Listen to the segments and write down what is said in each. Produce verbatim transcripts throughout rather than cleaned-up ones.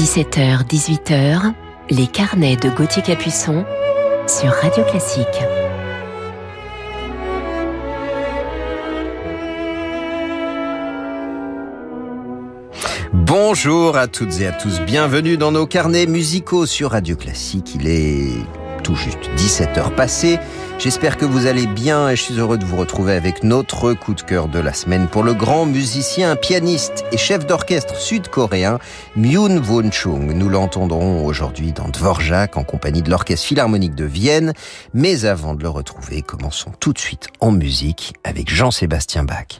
dix-sept heures dix-huit heures, les carnets de Gauthier Capuçon sur Radio Classique. Bonjour à toutes et à tous, bienvenue dans nos carnets musicaux sur Radio Classique. Il est tout juste dix-sept heures passées. J'espère que vous allez bien et je suis heureux de vous retrouver avec notre coup de cœur de la semaine pour le grand musicien, pianiste et chef d'orchestre sud-coréen Myung Won Chung. Nous l'entendrons aujourd'hui dans Dvorak en compagnie de l'Orchestre Philharmonique de Vienne. Mais avant de le retrouver, commençons tout de suite en musique avec Jean-Sébastien Bach.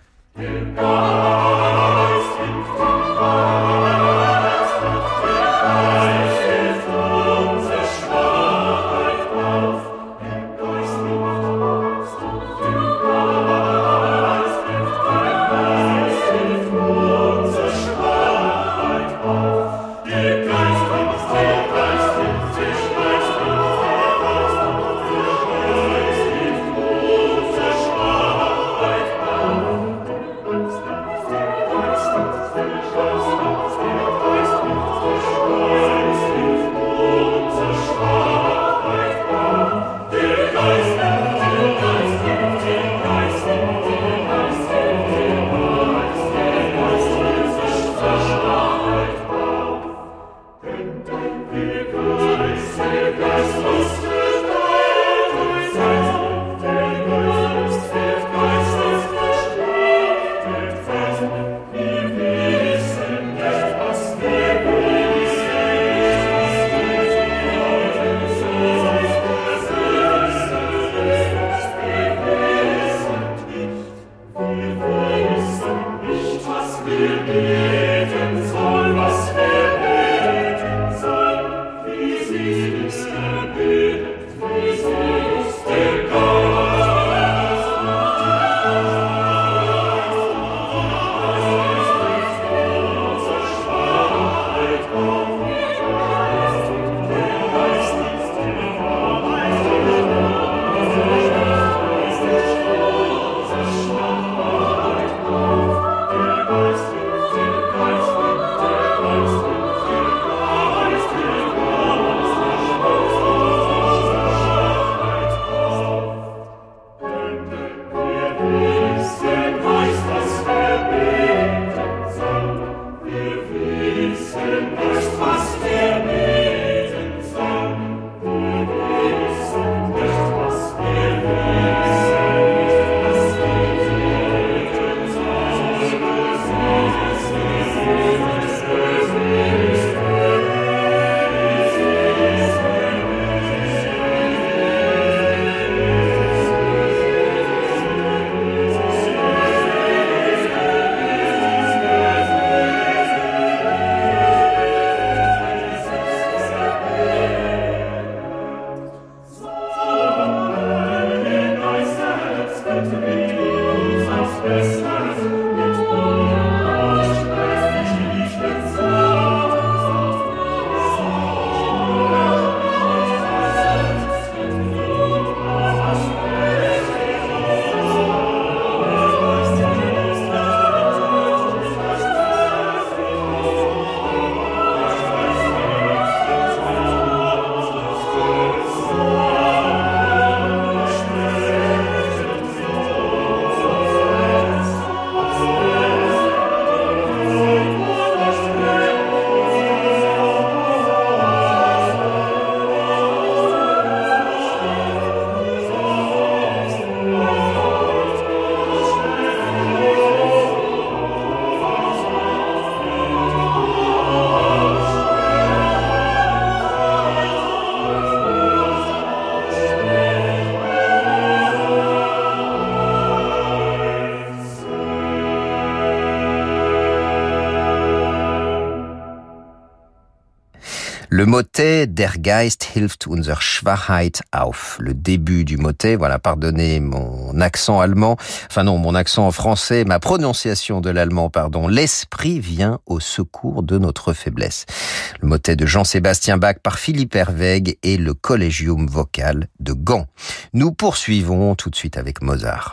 Le motet Der Geist hilft unserer Schwachheit auf. Le début du motet, voilà, pardonnez mon accent allemand, enfin non, mon accent français, ma prononciation de l'allemand, pardon. L'esprit vient au secours de notre faiblesse. Le motet de Jean-Sébastien Bach par Philippe Herwegh et le Collegium vocal de Gand. Nous poursuivons tout de suite avec Mozart.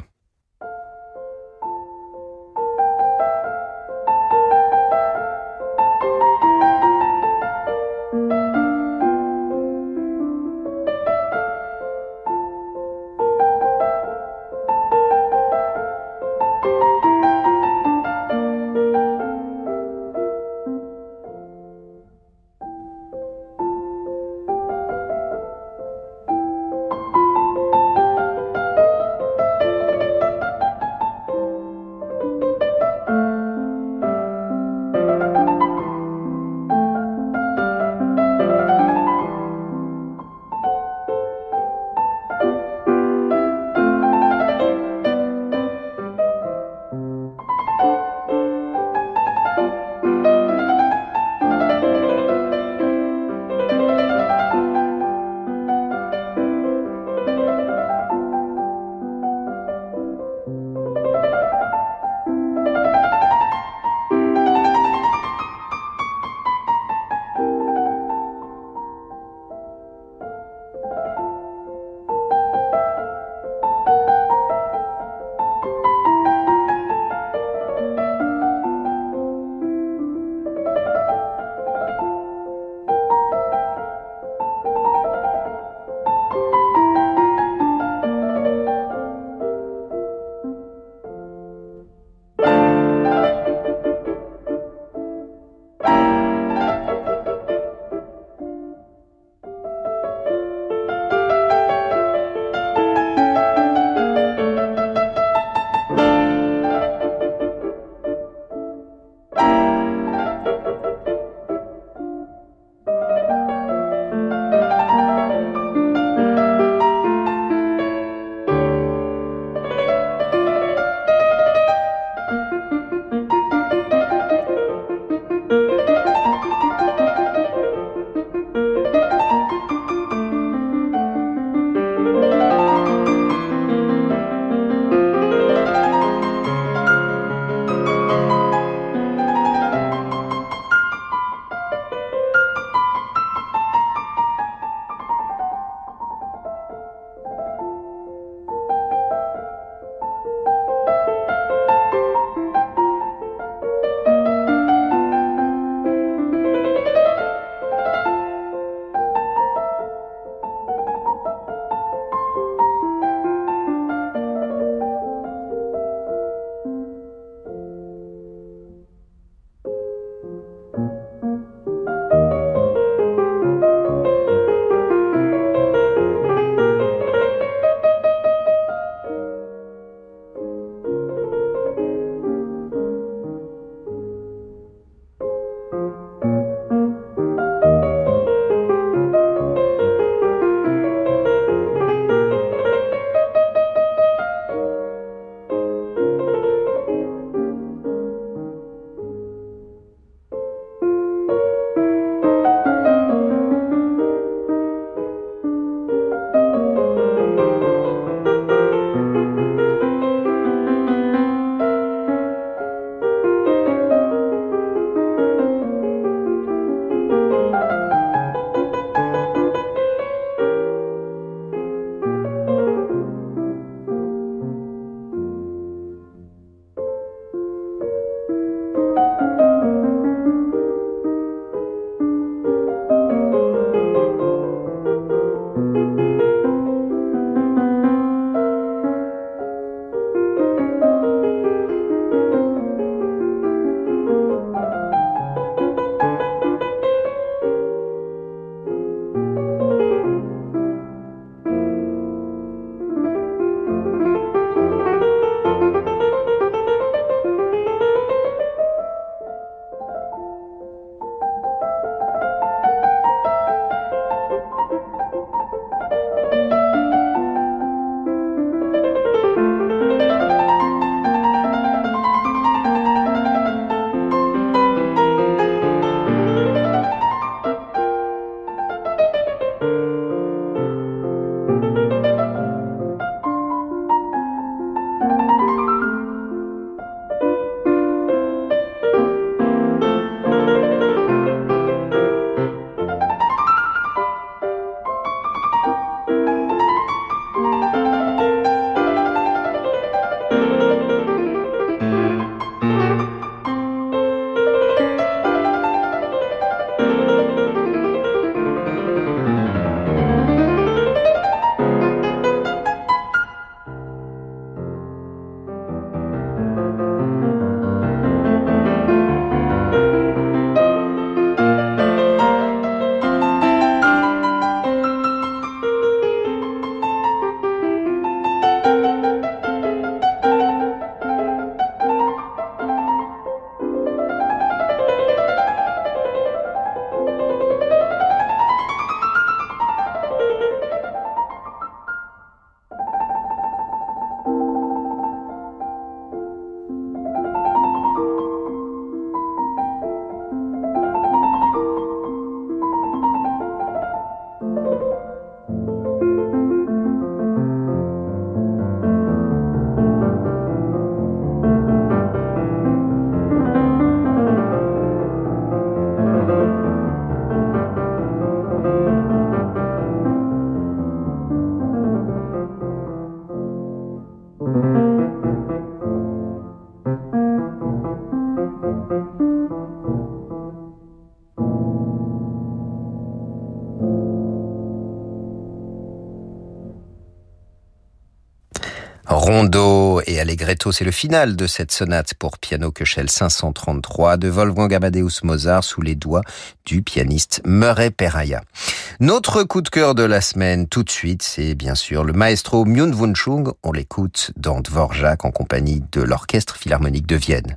Rondo et Allegretto, c'est le final de cette sonate pour piano Köchel cinq cent trente-trois de Wolfgang Amadeus Mozart sous les doigts du pianiste Murray Perahia. Notre coup de cœur de la semaine, tout de suite, c'est bien sûr le maestro Myung Whun Chung. On l'écoute dans Dvorak en compagnie de l'Orchestre Philharmonique de Vienne.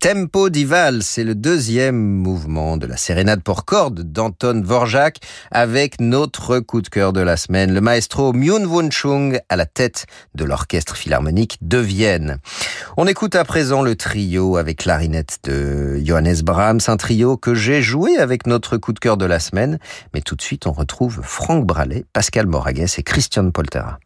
Tempo di Valse, c'est le deuxième mouvement de la sérénade pour cordes d'Anton Dvorak avec notre coup de cœur de la semaine, le maestro Myung Whun Chung à la tête de l'orchestre philharmonique de Vienne. On écoute à présent le trio avec clarinette de Johannes Brahms, un trio que j'ai joué avec notre coup de cœur de la semaine, mais tout de suite on retrouve Franck Bralet, Pascal Moragues et Christian Poltera.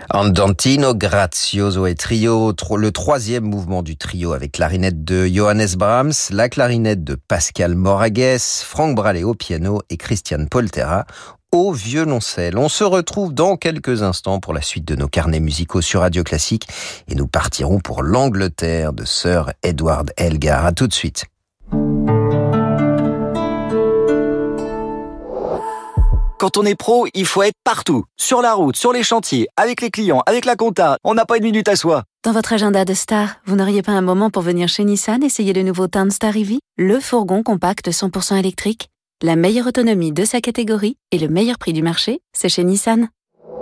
Andantino Grazioso et trio, le troisième mouvement du trio avec clarinette de Johannes Brahms, la clarinette de Pascal Moragues, Franck Bralé au piano et Christian Poltera au violoncelle. On se retrouve dans quelques instants pour la suite de nos carnets musicaux sur Radio Classique et nous partirons pour l'Angleterre de Sir Edward Elgar. À tout de suite. Quand on est pro, il faut être partout. Sur la route, sur les chantiers, avec les clients, avec la compta. On n'a pas une minute à soi. Dans votre agenda de star, vous n'auriez pas un moment pour venir chez Nissan essayer le nouveau Townstar E V, le fourgon compact cent pour cent électrique? La meilleure autonomie de sa catégorie et le meilleur prix du marché, c'est chez Nissan.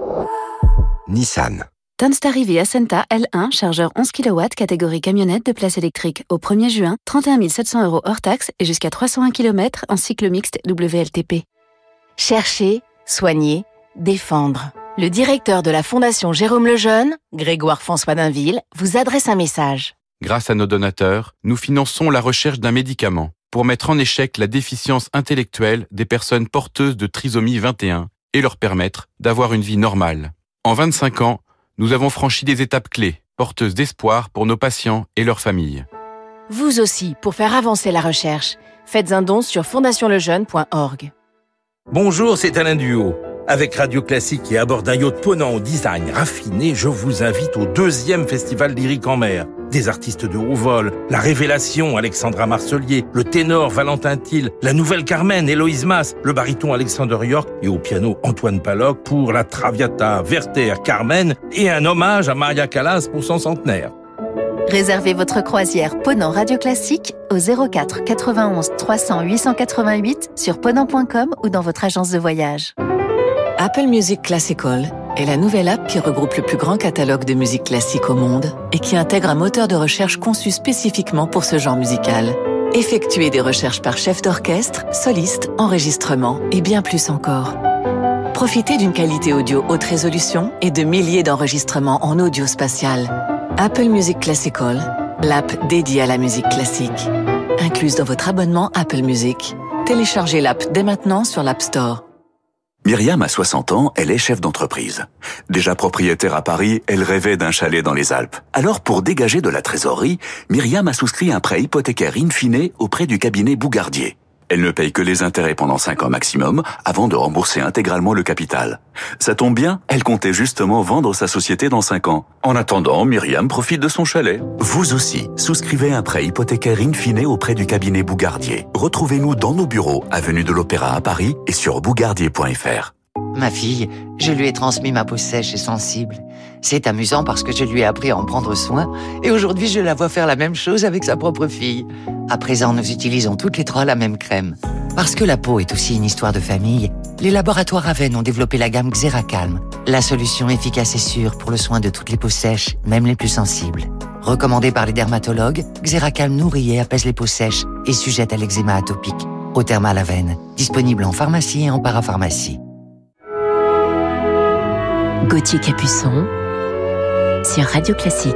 Nissan. Townstar E V Ascenta L un, chargeur onze kilowatts, catégorie camionnette de place électrique. Au premier juin, trente et un mille sept cents euros hors taxe et jusqu'à trois cent un kilomètres en cycle mixte W L T P. Chercher, soigner, défendre. Le directeur de la Fondation Jérôme Lejeune, Grégoire François Dainville, vous adresse un message. Grâce à nos donateurs, nous finançons la recherche d'un médicament pour mettre en échec la déficience intellectuelle des personnes porteuses de trisomie vingt et un et leur permettre d'avoir une vie normale. En vingt-cinq ans, nous avons franchi des étapes clés, porteuses d'espoir pour nos patients et leurs familles. Vous aussi, pour faire avancer la recherche, faites un don sur fondation lejeune point org. Bonjour, c'est Alain Duhaut. Avec Radio Classique et à bord d'un yacht ponant au design raffiné, je vous invite au deuxième festival lyrique en mer. Des artistes de haut vol, la Révélation, Alexandra Marcelier, le ténor Valentin Thiel, la nouvelle Carmen, Héloïse Masse, le baryton Alexander York et au piano Antoine Paloc pour la Traviata, Werther, Carmen et un hommage à Maria Callas pour son centenaire. Réservez votre croisière Ponant Radio Classique au zéro quatre quatre-vingt-onze trois cents huit cent quatre-vingt-huit sur ponant point com ou dans votre agence de voyage. Apple Music Classical est la nouvelle app qui regroupe le plus grand catalogue de musique classique au monde et qui intègre un moteur de recherche conçu spécifiquement pour ce genre musical. Effectuez des recherches par chef d'orchestre, soliste, enregistrement et bien plus encore. Profitez d'une qualité audio haute résolution et de milliers d'enregistrements en audio spatial. Apple Music Classical, l'app dédiée à la musique classique. Incluse dans votre abonnement Apple Music. Téléchargez l'app dès maintenant sur l'App Store. Myriam a soixante ans, elle est chef d'entreprise. Déjà propriétaire à Paris, elle rêvait d'un chalet dans les Alpes. Alors, pour dégager de la trésorerie, Myriam a souscrit un prêt hypothécaire in fine auprès du cabinet Bougardier. Elle ne paye que les intérêts pendant cinq ans maximum, avant de rembourser intégralement le capital. Ça tombe bien, elle comptait justement vendre sa société dans cinq ans. En attendant, Myriam profite de son chalet. Vous aussi, souscrivez un prêt hypothécaire in fine auprès du cabinet Bougardier. Retrouvez-nous dans nos bureaux, avenue de l'Opéra à Paris et sur bougardier point f r. Ma fille, je lui ai transmis ma peau sèche et sensible. C'est amusant parce que je lui ai appris à en prendre soin et aujourd'hui je la vois faire la même chose avec sa propre fille. À présent, nous utilisons toutes les trois la même crème. Parce que la peau est aussi une histoire de famille, les laboratoires Aven ont développé la gamme Xeracalm, la solution efficace et sûre pour le soin de toutes les peaux sèches, même les plus sensibles. Recommandée par les dermatologues, Xeracalm nourrit et apaise les peaux sèches et sujette à l'eczéma atopique. Eau thermale Aven, disponible en pharmacie et en parapharmacie. Gauthier Capuçon sur Radio Classique.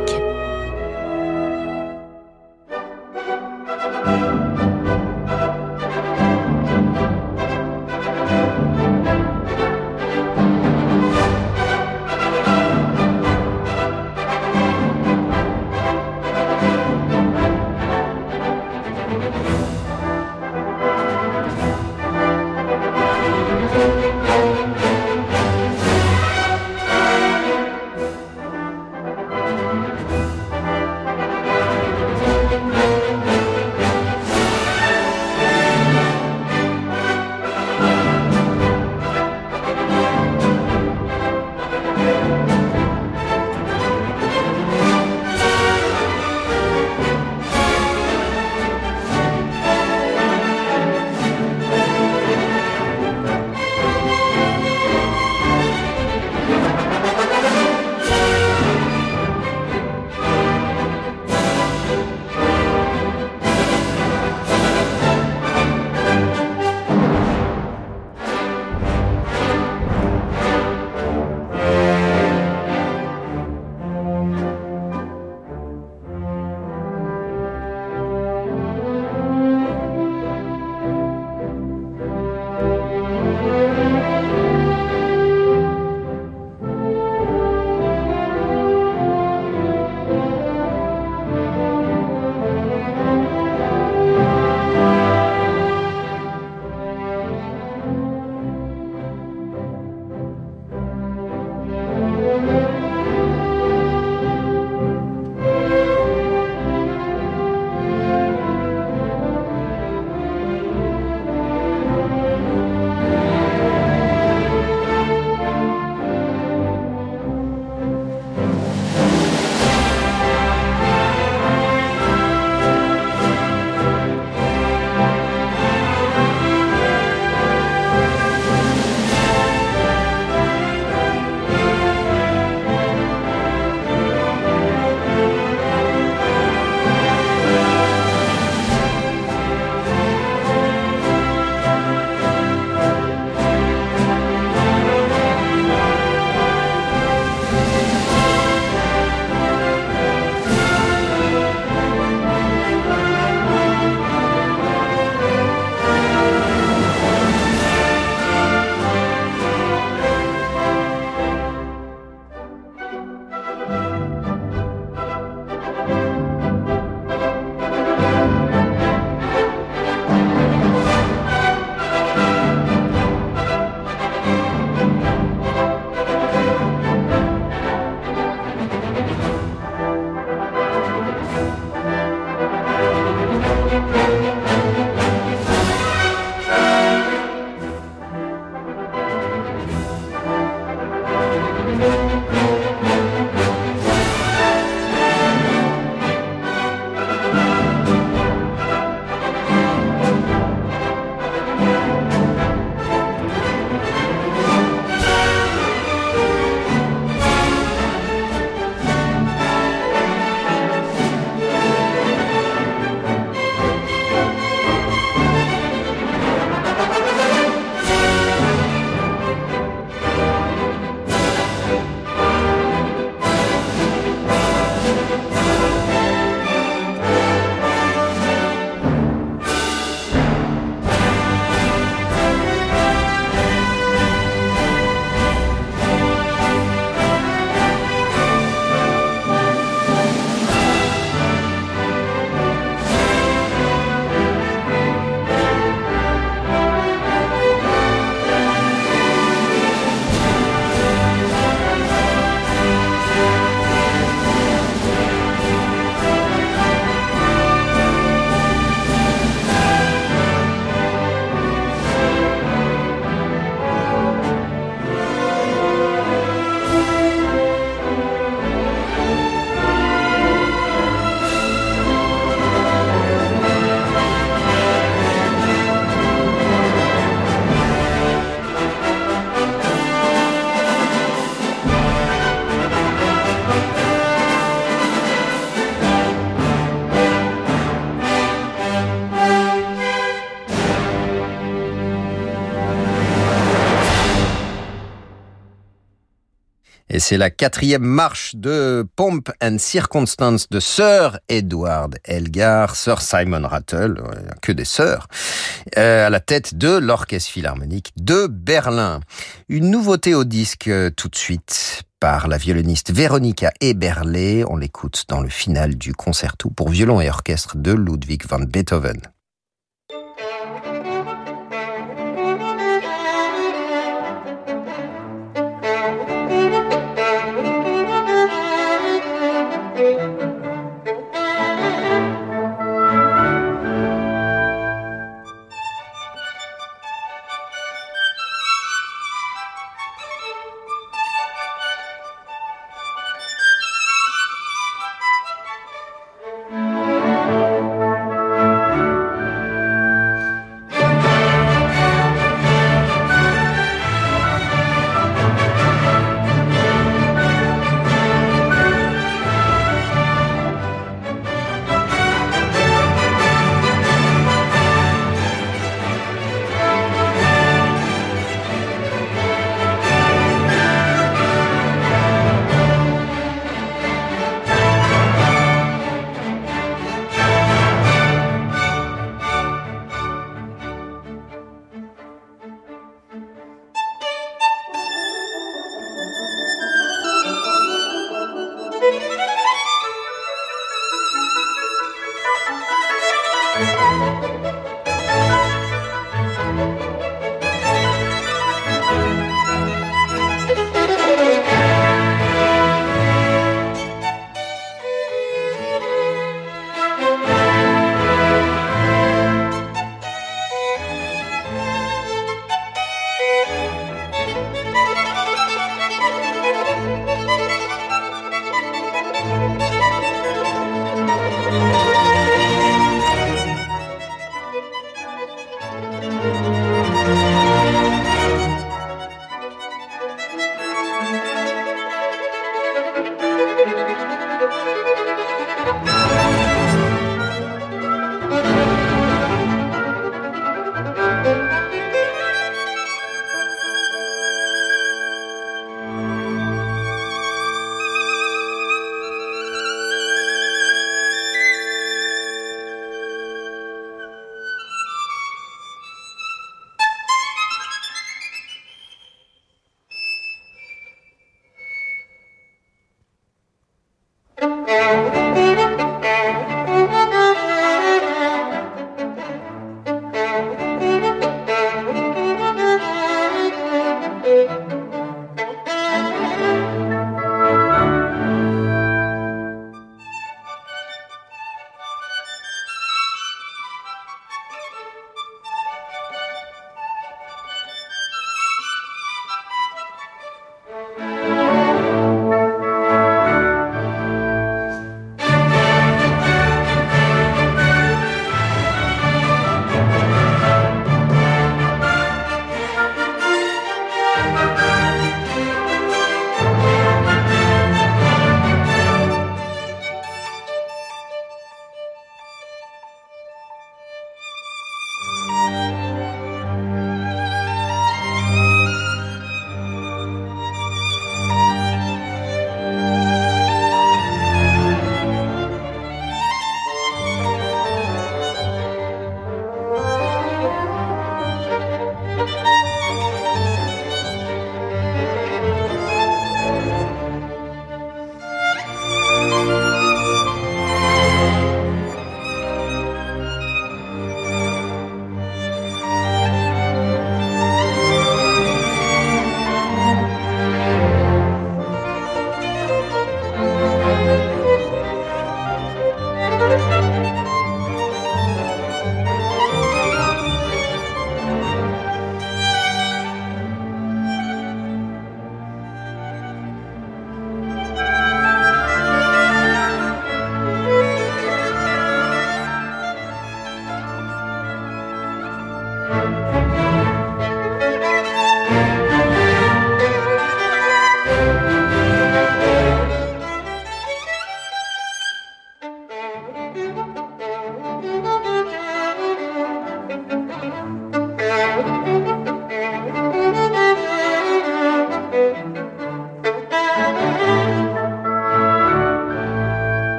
Et c'est la quatrième marche de Pomp and Circumstance de Sir Edward Elgar, Sir Simon Rattle, que des sœurs, euh, à la tête de l'Orchestre Philharmonique de Berlin. Une nouveauté au disque euh, tout de suite par la violoniste Veronika Eberle. On l'écoute dans le final du concerto pour violon et orchestre de Ludwig van Beethoven.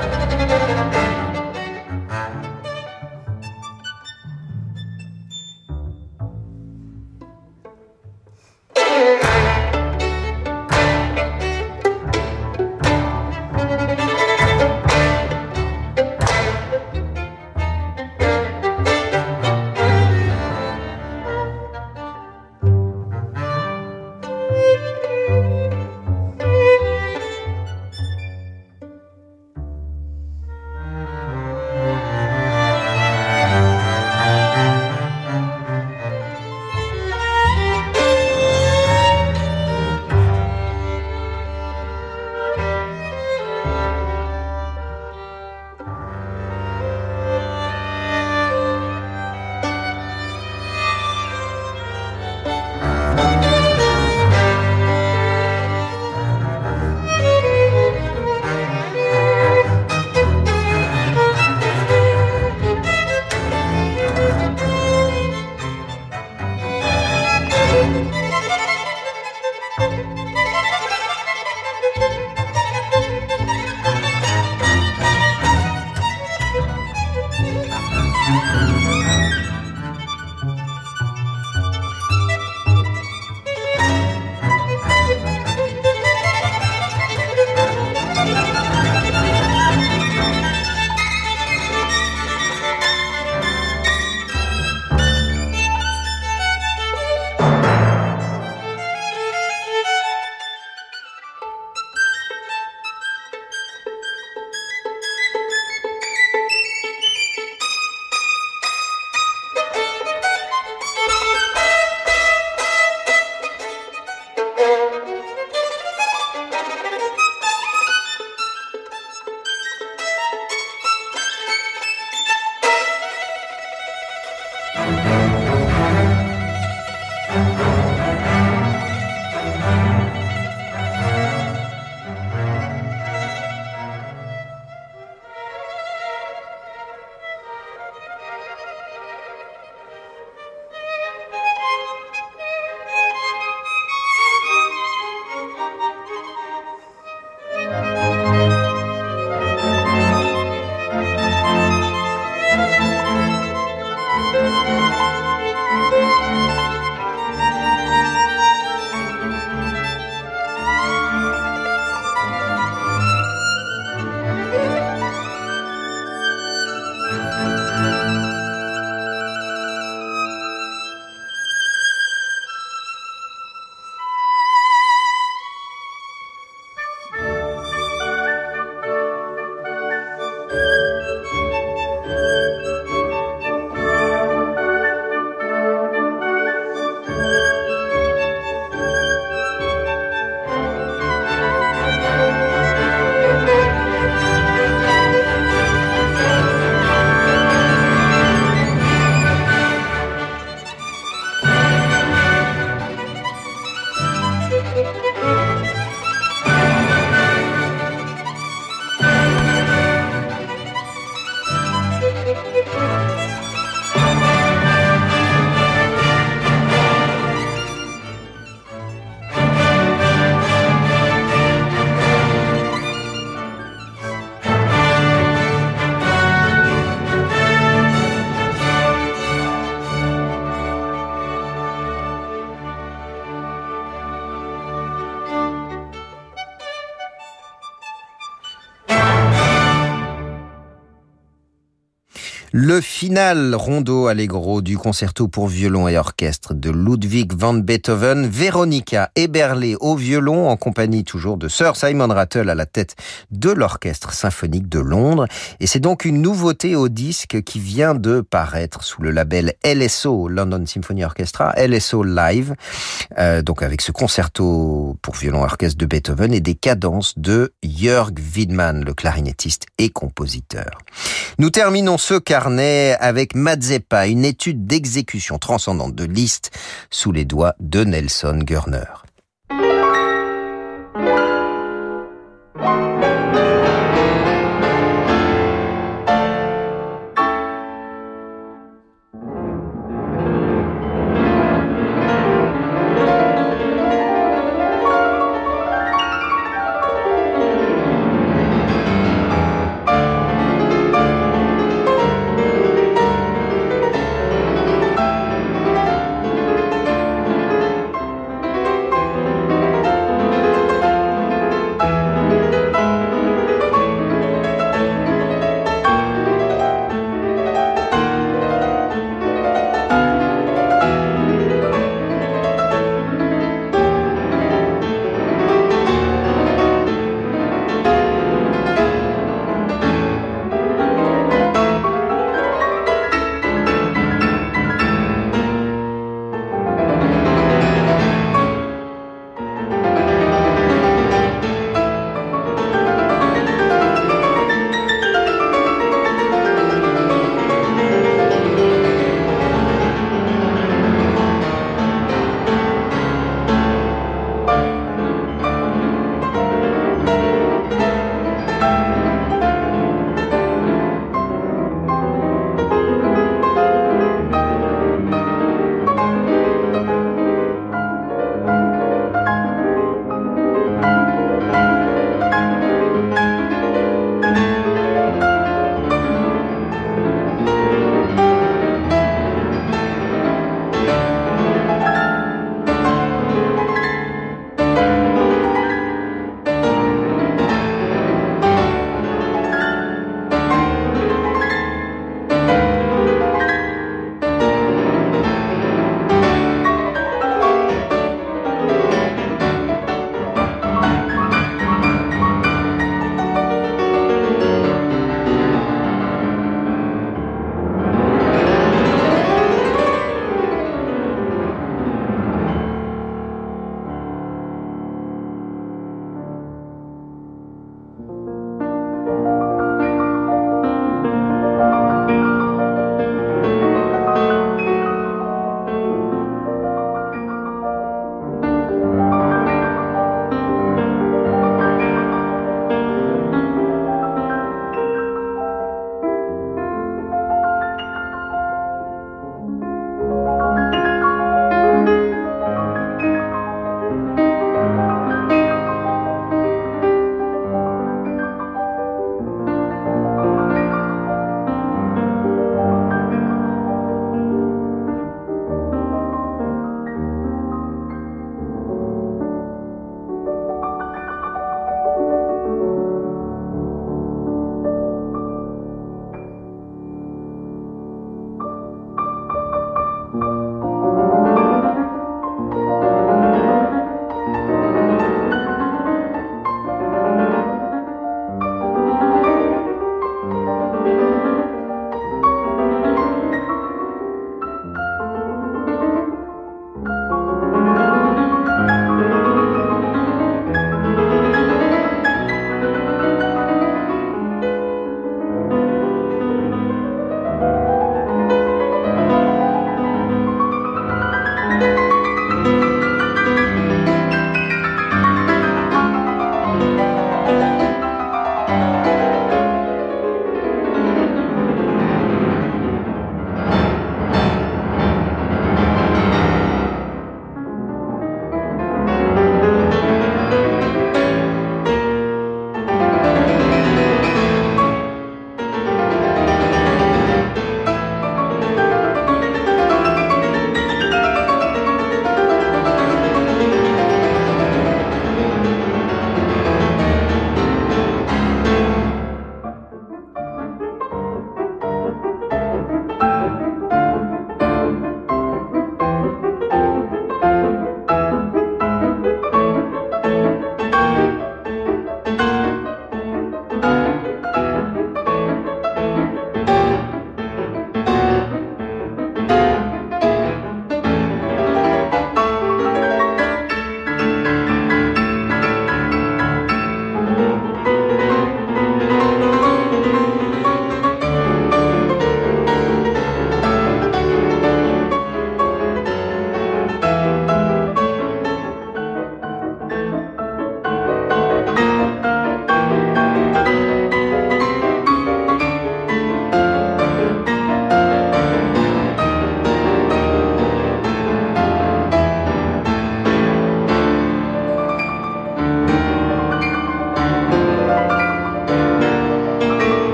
Le final rondo allegro du concerto pour violon et orchestre de Ludwig van Beethoven, Veronica Eberle au violon en compagnie toujours de Sir Simon Rattle à la tête de l'Orchestre symphonique de Londres. Et c'est donc une nouveauté au disque qui vient de paraître sous le label L S O, London Symphony Orchestra, L S O Live, euh, donc avec ce concerto pour violon et orchestre de Beethoven et des cadences de Jörg Widmann, le clarinettiste et compositeur. Nous terminons ce carnet avec Mazeppa, une étude d'exécution transcendante de Liszt sous les doigts de Nelson Görner.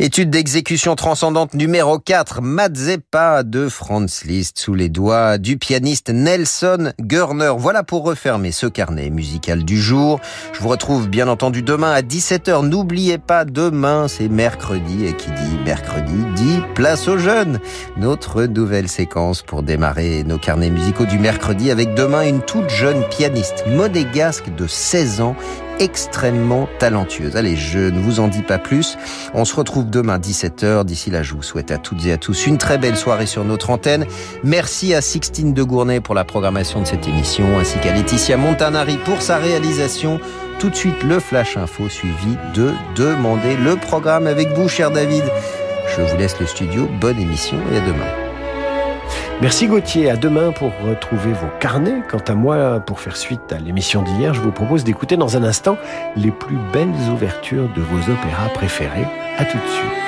Étude d'exécution transcendante numéro quatre, Mazeppa de Franz Liszt, sous les doigts du pianiste Nelson Görner. Voilà pour refermer ce carnet musical du jour. Je vous retrouve bien entendu demain à dix-sept heures. N'oubliez pas, demain c'est mercredi, et qui dit mercredi dit place aux jeunes. Notre nouvelle séquence pour démarrer nos carnets musicaux du mercredi avec demain une toute jeune pianiste monégasque de seize ans, extrêmement talentueuse. Allez, je ne vous en dis pas plus. On se retrouve demain dix-sept heures. D'ici là, je vous souhaite à toutes et à tous une très belle soirée sur notre antenne. Merci à Sixtine de Gournay pour la programmation de cette émission, ainsi qu'à Laetitia Montanari pour sa réalisation. Tout de suite, le Flash Info suivi de Demander le programme avec vous, cher David. Je vous laisse le studio. Bonne émission et à demain. Merci Gauthier, à demain pour retrouver vos carnets. Quant à moi, pour faire suite à l'émission d'hier, je vous propose d'écouter dans un instant les plus belles ouvertures de vos opéras préférés. À tout de suite.